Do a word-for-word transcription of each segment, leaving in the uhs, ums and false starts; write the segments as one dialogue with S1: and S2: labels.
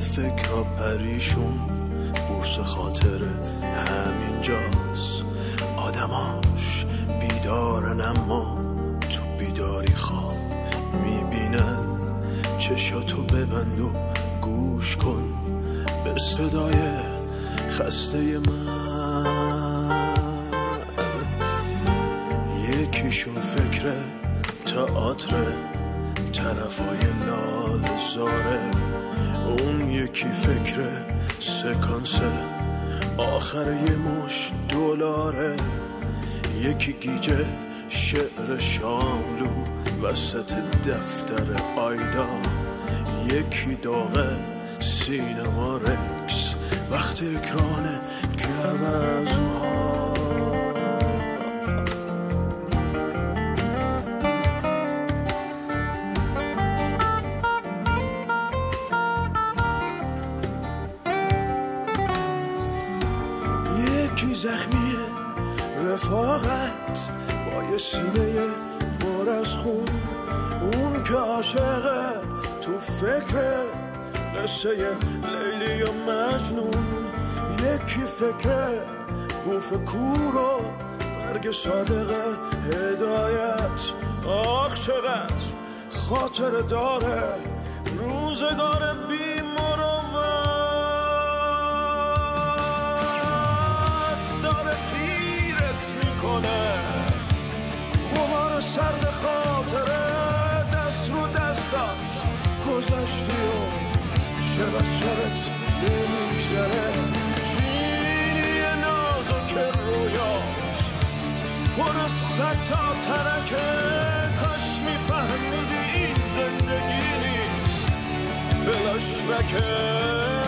S1: فکرها پریشون، بورس خاطر همینجاست. آدماش بیدارن اما تو بیداری خواب میبینن. چشاتو ببند و گوش کن به صدای خسته من. یکیشون فکر تئاتر طرفای لال زاره، اون یکی فکر سکانس آخر یه مش دلاره. یکی گیجه شعر شاملو وسط دفتر آیدا، یکی داغه سینما رکس وقت اکران گوزن‌ها. یکی زخمی رفاقت با یه سینه پر از خون، اون که عاشقه تو فکر قصه لیلی و مجنون. یکی فکر بوف کور و برگ صادق هدایت. آخ چقدر خاطر داره روزگار بی مروت، داره پیرت میکنه غبار سرد خاطره. دست رو دستات گذشتی و شبت شبت نمیگذره. چینی نازک رویات پر صد تا ترکه. کاش میفهمیدی این زندگی نیست فلاش بکه.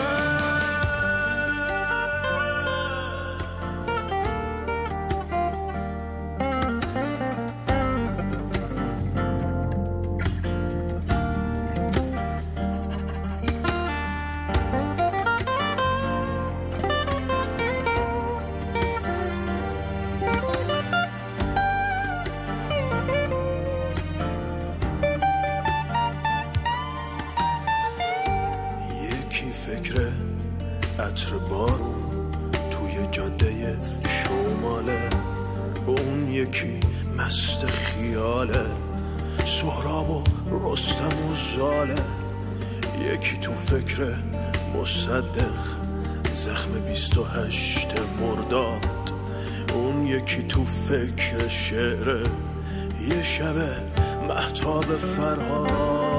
S1: فکر عطر بارون توی جاده شماله، اون یکی مست خیاله سهراب و رستم و زاله. یکی تو فکر مصدق زخم بیست و هشت مرداد، اون یکی تو فکر شعر یه شب مهتاب فرهاد.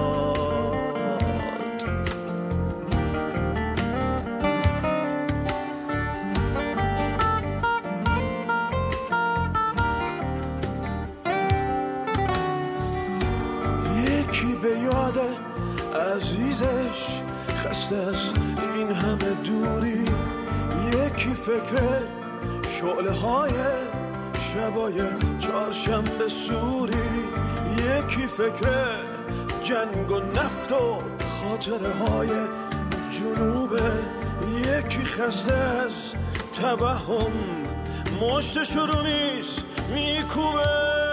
S1: به یاد عزیزش خسته از این همه دوری. یکی فکر شعله های شبای چهارشنبه سوری. یکی فکر جنگ و نفت و خاطره های جنوبه. یکی خسته از توهم مشت شروع نیست میکوبه.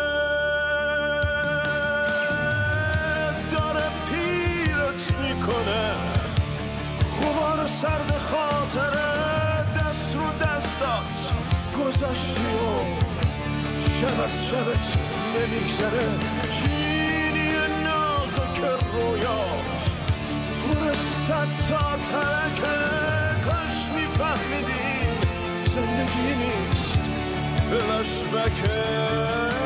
S1: غبار سرد خاطره دست رو دستات گذشتی و شب از شبت نمیگذره. چینی نازک رویات پر صد تا ترکه. کاش میفهمیدین زندگی نیست فلاش بکه.